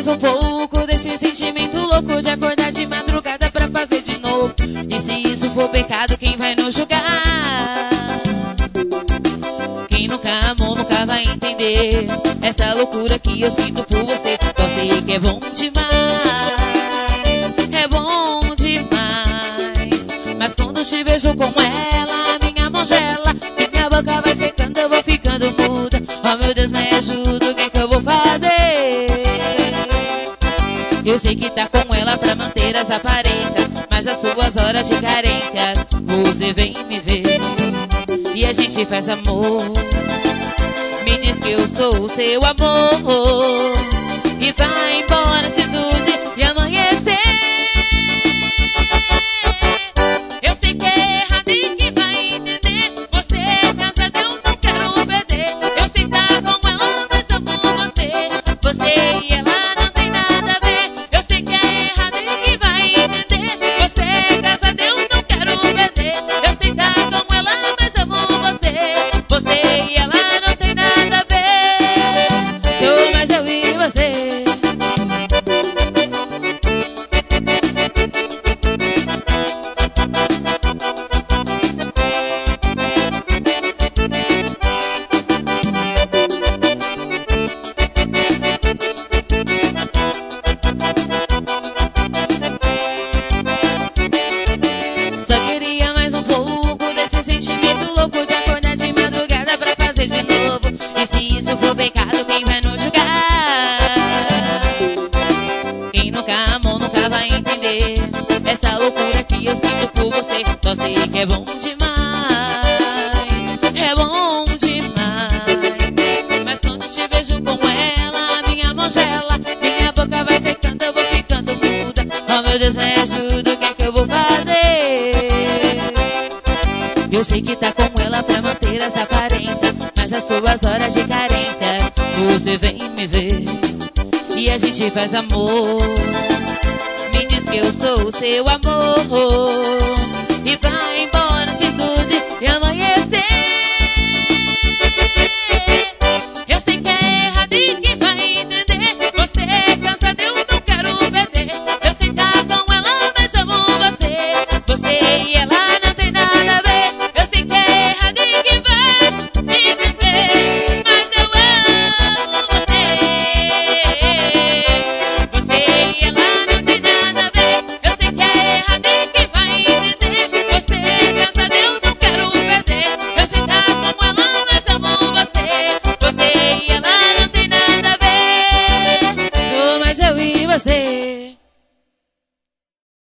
mais um pouco desse sentimento louco de acordar de madrugada pra fazer de novo. E se isso for pecado, quem vai nos julgar? Quem nunca amou nunca vai entender essa loucura que eu sinto por você. Só sei que é bom demais, é bom demais. Mas quando te vejo com ela, minha mão gela, minha boca vai secando, eu vou ficando muda. Oh meu Deus, me ajuda, o que é que eu vou fazer? Eu sei que tá com ela pra manter as aparências, mas as suas horas de carências, você vem me ver e a gente faz amor. Me diz que eu sou o seu amor e vai embora, se estude e amanhecer. Eu sei que é errado e que vai entender. Você é casada, eu não quero perder. Eu sei que tá com ela, mas amo você. Você e ela não tem nada a ver. Eu sei que é errado e que vai entender. Você é casada, eu não quero perder. Eu sei que tá com ela, mas amo você. Você e ela não tem nada a ver. Sou mais eu e você. Só queria mais um pouco desse sentimento louco de acordar de madrugada pra fazer de novo. E se isso for pecado, quem vai nos julgar? Quem nunca amou nunca vai entender essa loucura que eu sinto por você. Só sei que é bom demais, é bom demais. Mas quando te vejo com ela, minha mão gela, minha boca vai secando, eu vou ficando muda. Oh meu Deus, me ajuda, o que é que eu vou fazer? Eu sei que tá com ela pra manter as aparências, mas as suas horas de carências, você vem me ver e a gente faz amor. Me diz que eu sou o seu amor e vai embora, te estude e amanhecer. Eu sei que é errado e que vai entender. Você é cansada, eu não quero perder. Eu sei que tá com ela, mas amo você. Você e ela não tem nada a ver. Eu sei que é errado e que vai entender, mas eu amo você. Você e ela não tem nada a ver. Eu sei que é errado e que vai entender. Você é cansada, eu não quero perder. Eu sei que tá com ela, mas amo você. Você e ela não tem nada a ver. Sou mais eu e você.